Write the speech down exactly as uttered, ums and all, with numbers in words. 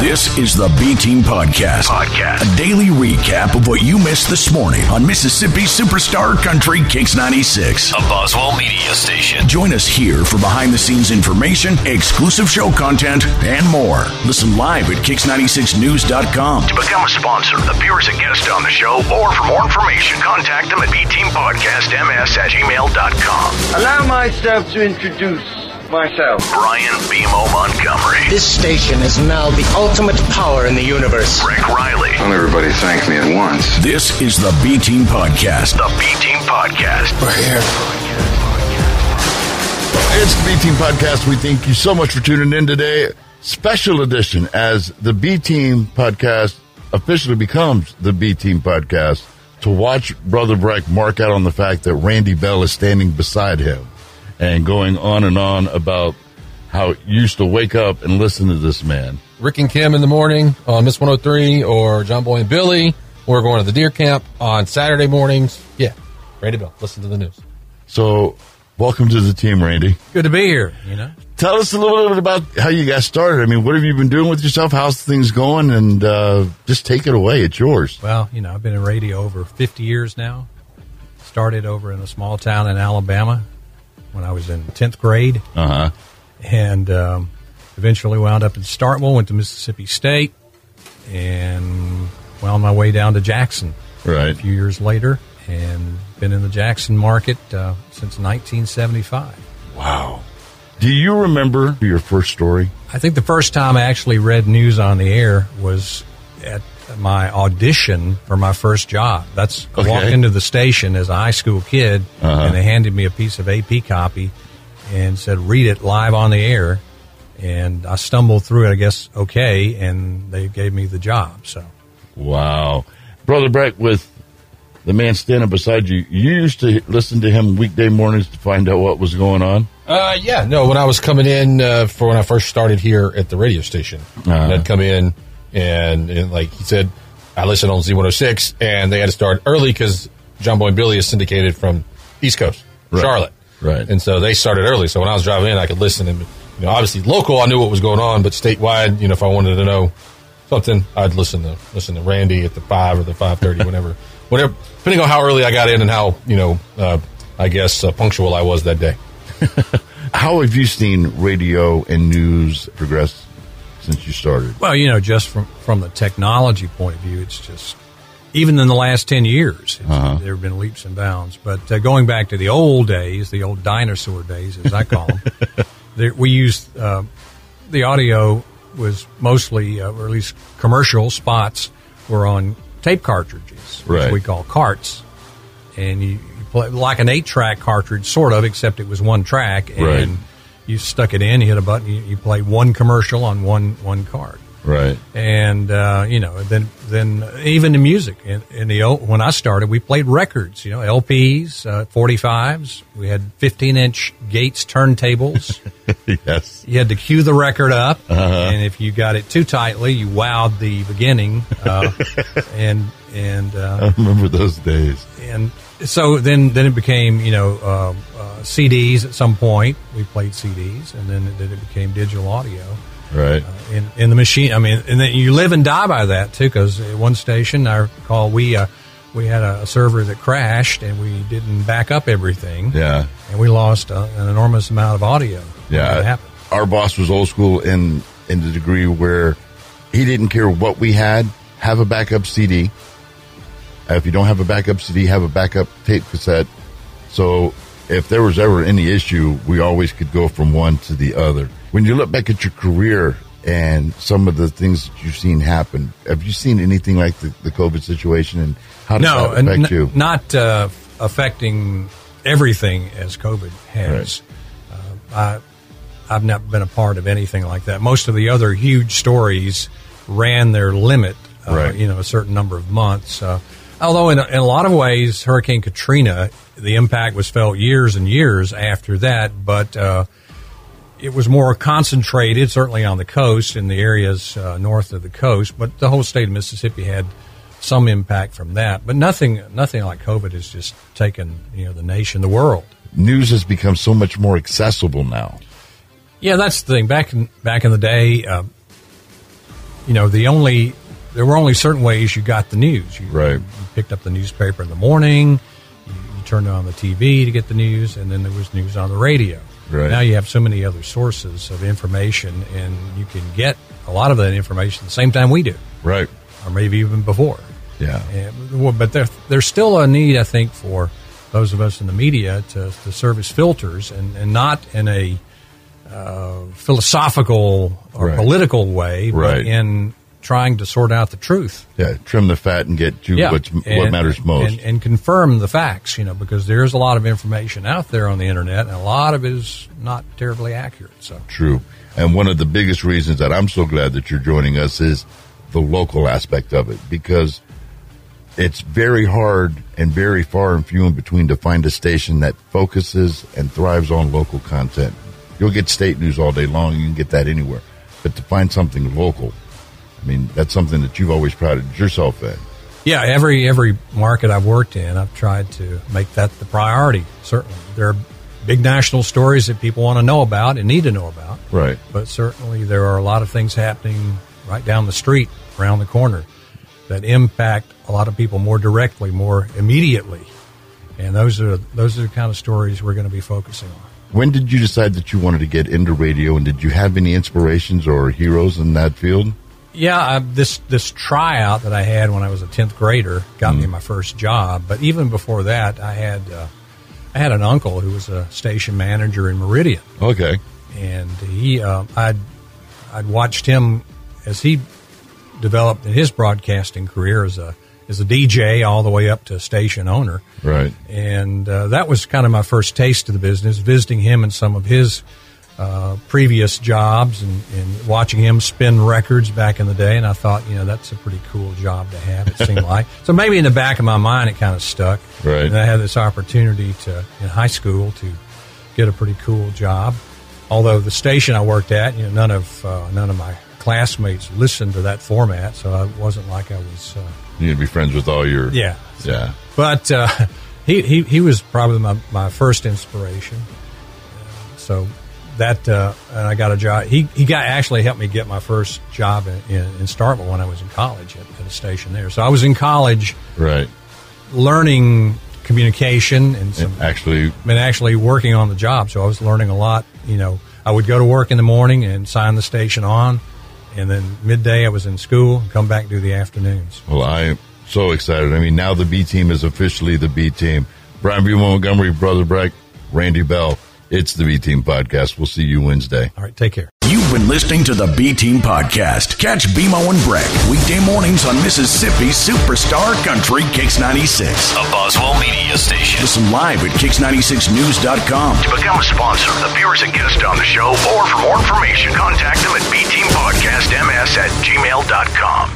This is the B-Team Podcast. Podcast. A daily recap of what you missed this morning on Mississippi Superstar Country Kicks ninety-six. A Boswell media station. Join us here for behind-the-scenes information, exclusive show content, and more. Listen live at kicks ninety-six news dot com. To become a sponsor, appear as a guest on the show, or for more information, contact them at b team podcast m s at gmail dot com. Allow myself to introduce myself. Brian B-Mo Montgomery. This station is now the ultimate power in the universe. Rick Riley. Don't everybody thank me at once. This is the B-Team Podcast. The B-Team Podcast. We're here. It's the B-Team Podcast. We thank you so much for tuning in today. Special edition as the B-Team Podcast officially becomes the B-Team Podcast, to watch Brother Breck mark out on the fact that Randy Bell is standing beside him and going on and on about how you used to wake up and listen to this man. Rick and Kim in the morning on Miss one oh three, or John Boy and Billy. We're going to the deer camp on Saturday mornings. Yeah, Randy Bell, listen to the news. So, welcome to the team, Randy. Good to be here, you know. Tell us a little bit about how you got started. I mean, what have you been doing with yourself? How's things going? And uh, just take it away. It's yours. Well, you know, I've been in radio over fifty years now. Started over in a small town in Alabama when I was in tenth grade. Uh-huh. And um, eventually wound up in Starkville, went to Mississippi State, and wound my way down to Jackson. Right. A few years later, and been in the Jackson market uh, since nineteen seventy-five. Wow. Do you remember your first story? I think the first time I actually read news on the air was at my audition for my first job. That's I okay. walked into the station as a high school kid, uh-huh. and they handed me a piece of A P copy and said, read it live on the air. And I stumbled through it, I guess, okay, and they gave me the job. So, wow. Brother Breck, with the man standing beside you, you used to listen to him weekday mornings to find out what was going on? Uh, yeah, no, when I was coming in uh, for when I first started here at the radio station, uh-huh. and I'd come in, and, and like he said, I listened on Z one oh six, and they had to start early because John Boy and Billy is syndicated from East Coast, right. Charlotte. Right. And so they started early. So when I was driving in, I could listen. And, you know, obviously local, I knew what was going on, but statewide, you know, if I wanted to know something, I'd listen to listen to Randy at the five or the five thirty, whenever, whatever, depending on how early I got in and how, you know, uh, I guess uh, punctual I was that day. How have you seen radio and news progress since you started? Well, you know, just from, from the technology point of view, it's just, even in the last ten years, uh-huh. there have been leaps and bounds. But uh, going back to the old days, the old dinosaur days, as I call them, there, we used, uh, the audio was mostly, uh, or at least commercial spots, were on tape cartridges, which right. we call carts. And you, you play like an eight-track cartridge, sort of, except it was one track. And right. you stuck it in, you hit a button, you, you play one commercial on one, one card. Right. And, uh, you know, then then even the music. In, in the old, when I started, we played records, you know, L Ps, uh, forty-fives. We had fifteen-inch Gates turntables. Yes. You had to cue the record up, uh-huh. and if you got it too tightly, you wowed the beginning. Uh, and and uh, I remember those days. And so then, then it became, you know, uh, uh, C Ds at some point. We played C Ds, and then, then it became digital audio. Right. Uh, in, in the machine. I mean, and then you live and die by that, too, because at one station, I recall we uh, we had a, a server that crashed, and we didn't back up everything. Yeah. And we lost uh, an enormous amount of audio. Yeah. That happened. Our boss was old school in, in the degree where he didn't care what we had, have a backup C D. Uh, if you don't have a backup C D, have a backup tape cassette. So if there was ever any issue, we always could go from one to the other. When you look back at your career and some of the things that you've seen happen, have you seen anything like the, the COVID situation, and how does no, that affect n- you? Not uh, affecting everything as COVID has. Right. Uh, I, I've not been a part of anything like that. Most of the other huge stories ran their limit, uh, right. you know, a certain number of months. Uh, although in a, in a lot of ways, Hurricane Katrina, the impact was felt years and years after that, but uh, it was more concentrated, certainly on the coast, in the areas uh, north of the coast. But the whole state of Mississippi had some impact from that. But nothing, nothing like COVID has just taken, you know, the nation, the world. News has become so much more accessible now. Yeah, that's the thing. Back in back in the day, uh, you know, the only there were only certain ways you got the news. You, Right. You picked up the newspaper in the morning. You, you turned on the T V to get the news, and then there was news on the radio. Right. Now you have so many other sources of information, and you can get a lot of that information at the same time we do, Right. or maybe even before. Yeah. And, well, but there, there's still a need, I think, for those of us in the media to, to serve as filters, and, and not in a uh, philosophical or Right. political way, but Right. in trying to sort out the truth. Yeah. Trim the fat and get to what's, what and- matters most. And, and confirm the facts, you know, because there's a lot of information out there on the internet, and a lot of it is not terribly accurate. So True. And one of the biggest reasons that I'm so glad that you're joining us is the local aspect of it, because it's very hard and very far and few in between to find a station that focuses and thrives on local content. You'll get state news all day long. You can get that anywhere. But to find something local, I mean, that's something that you've always prided yourself in. yeah, every every market I've worked in, I've tried to make that the priority. Certainly, there are big national stories that people want to know about and need to know about. Right. But certainly, there are a lot of things happening right down the street, around the corner, that impact a lot of people more directly, more immediately. And those are those are the kind of stories we're going to be focusing on. When did you decide that you wanted to get into radio, and did you have any inspirations or heroes in that field? Yeah, uh, this this tryout that I had when I was a tenth grader got me my first job. But even before that, I had uh, I had an uncle who was a station manager in Meridian, Okay. and he uh, I'd I'd watched him as he developed in his broadcasting career as a as a D J all the way up to station owner. Right. And uh, that was kind of my first taste of the business, visiting him in some of his uh, previous jobs and, and watching him spin records back in the day. And I thought, you know, that's a pretty cool job to have, it seemed like. So maybe in the back of my mind it kind of stuck. Right. And I had this opportunity to, in high school, to get a pretty cool job. Although the station I worked at, you know, none of uh, none of my classmates listened to that format, so it wasn't like I was... Uh, You'd be friends with all your... Yeah. Yeah. But uh, he, he he was probably my, my first inspiration. Uh, so that, uh, and I got a job. He he got actually helped me get my first job in, in, in Starkville when I was in college at, at a station there. So I was in college Right. learning communication and some... And actually... and actually working on the job. So I was learning a lot. You know, I would go to work in the morning and sign the station on. And then midday I was in school and come back and do the afternoons. Well, I am so excited. I mean, now the B team is officially the B team. Brian B. Montgomery, Brother Breck, Randy Bell. It's the B Team Podcast. We'll see you Wednesday. All right, take care. You've been listening to the B Team Podcast. Catch BMO and Breck weekday mornings on Mississippi's Superstar Country Kicks ninety-six. A Boswell media station. Listen live at kicks ninety-six news dot com. To become a sponsor, appear as a guest on the show, or for more information, contact them at b team podcast m s at gmail dot com.